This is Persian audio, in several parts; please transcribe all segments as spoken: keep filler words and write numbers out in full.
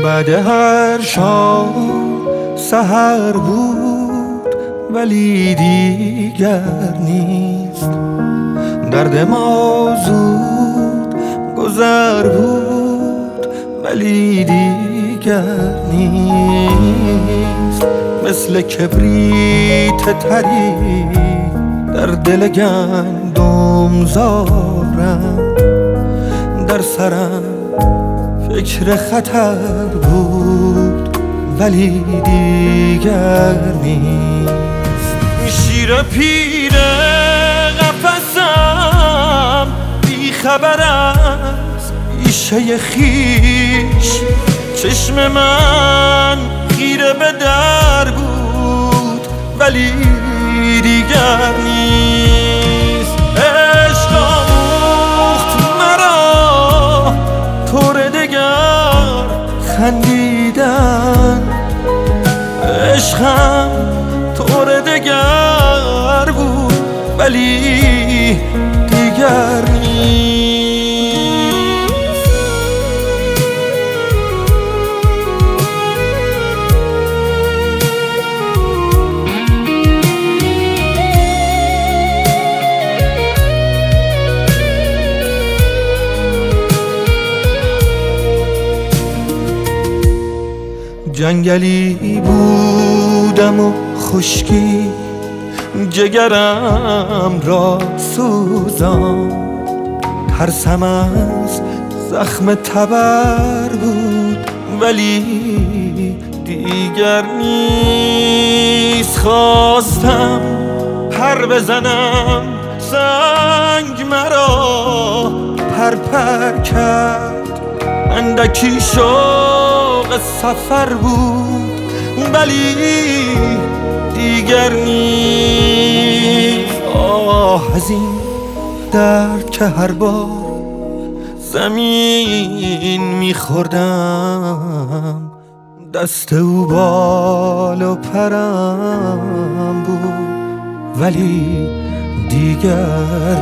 بعد هر شام سحر بود ولی دیگر نیست. درد ما زود گذر بود ولی دیگر نیست. مثل کبریت تری در دل گندم زارم، در سرم فکر خطر بود ولی دیگر نیست. شیر پیر قفسم بی خبر از بیشه خیش، چشم من خیره به در بود ولی دیگر نیست. عشق آموخت مرا طور دگر خندیدن، عشقم طور دگر بود ولی دیگر نیست. جنگلی بودم و خشکی جگرم را سوزان، ترسم از زخم تبر بود ولی دیگر نیست. خواستم پر بزنم سنگ مرا پر پر کرد، اندکی شوق سفر بود ولی دیگر نیست. آه از این درد که هر بار زمین میخوردم، دست او بال و پرم بود ولی دیگر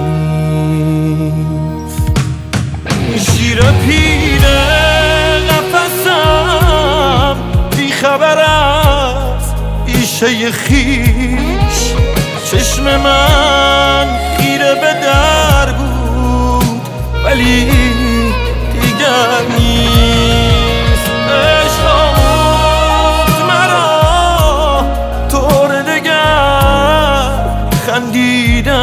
نیست. شیر پیر قفسم بی خبر از بیشه خیش، چشم من خیره به در بود ولی دیگر نیست. عشق آموخت مرا طور دگر خندیدن،